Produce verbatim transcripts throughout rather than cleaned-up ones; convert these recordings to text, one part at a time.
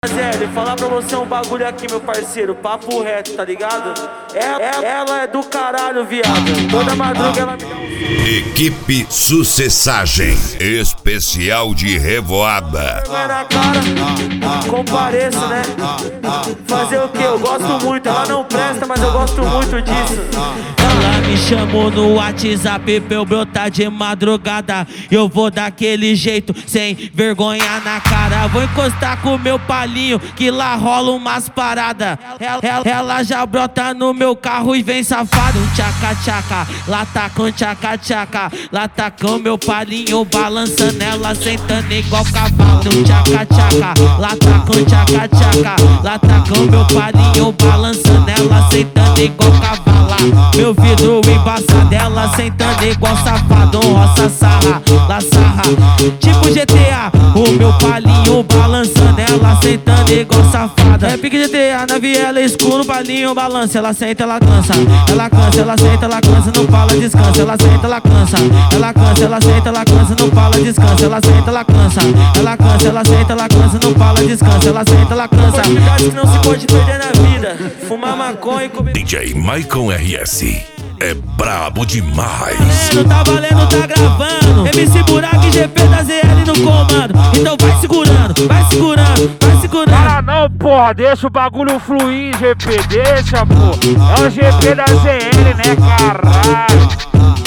Zé, falar pra você um bagulho aqui, meu parceiro, papo reto, tá ligado? Ela, ela é do caralho, viado. Toda madruga ela me dá um... Equipe Sucessagem, especial de revoada. Vai na cara, compareço, né? Fazer o que? Eu gosto muito, ela não presta, mas eu gosto muito disso. Ela me chamou no WhatsApp pra eu brotar de madrugada. Eu vou daquele jeito, sem vergonha na cara. Vou encostar com o meu palinho, que lá rola umas paradas. Ela, ela, ela já brota no meu carro e vem safado. Um tchaca tchaca, lá tá com tchaca tchaca. Lá tá com meu palinho balançando, ela sentando igual cavalo. Um tchaca tchaca, lá tá com tchaca tchaca. Lá tá com meu palinho balançando, ela sentando igual cavalo. Meu vidro embaçado, ela sentando igual safado. Roça sarra, lá sarra, tipo G T A. O meu palinho balançando, ela sentando igual safada. É pique G T A na viela escuro, palinho balança. Ela senta, ela cansa, ela cansa, ela senta, ela cansa, não fala, descansa. Ela senta, ela cansa, ela cansa, ela senta, ela cansa, não fala, descansa. Ela senta, ela cansa, ela cansa, ela senta, ela cansa, não fala, descansa. Ela senta, ela cansa. Oportunidade que não se pode perder na vida: fumar maconha e comer. D J Maicon R S é brabo demais. Não tá valendo, tá gravando. M C Burak e G P da Z L no comando. Então vai segurando, vai segurando, vai segurando. Ah não, porra, deixa o bagulho fluir, G P, deixa, pô. É o G P da Z L, né, caralho.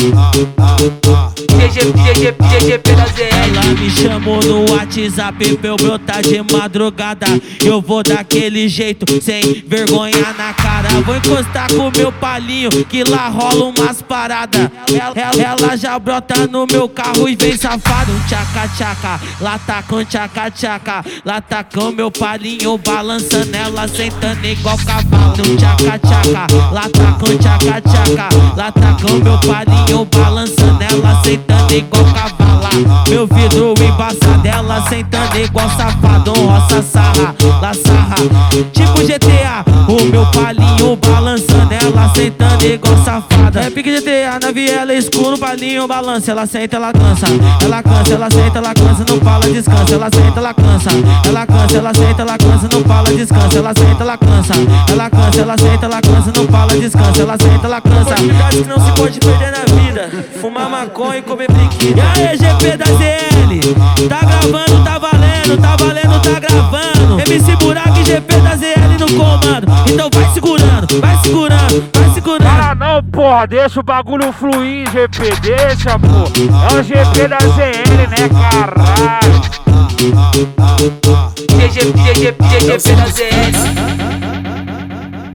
G P da Z L. Ela me chamou no WhatsApp pra eu brotar de madrugada. Eu vou daquele jeito, sem vergonha na cara. Vou encostar com meu palinho, que lá rola umas paradas. Ela, ela, ela já brota no meu carro e vem safado. Um tchaca tchaca, lá tá com tchaca tchaca. Lá tá com meu palinho balançando, ela sentando igual cavalo. Um tchaca tchaca, lá tá com tchaca tchaca. Lá tá com meu palinho balançando, ela sentando igual cavalo. Meu vidro embaçado, ela sentando igual safado. Roça sarra, lá sarra, tipo G T A. O meu palinho balançando, ela sentando igual safada. É pique G T A na viela escuro, palinho balança. Ela senta, ela cansa, ela cansa, ela senta, ela cansa, não fala, descansa. Ela senta, ela cansa, ela cansa, ela senta, ela cansa, não fala, descansa. Ela senta, ela cansa, ela cansa, ela senta, ela cansa, não fala, descansa. Ela senta, ela cansa. Oportunidade que não se pode perder na vida: fumar maconha e comer brinquedo. E aí, G P da Z L, tá gravando, tá valendo, tá valendo, tá gravando. M C Burak e G P da Z L no comando. Então vai segurando, vai segurando, vai segurando. Ah não, porra, deixa o bagulho fluir, G P, deixa, pô. É o G P da Z L, né, caralho. G P da Z L.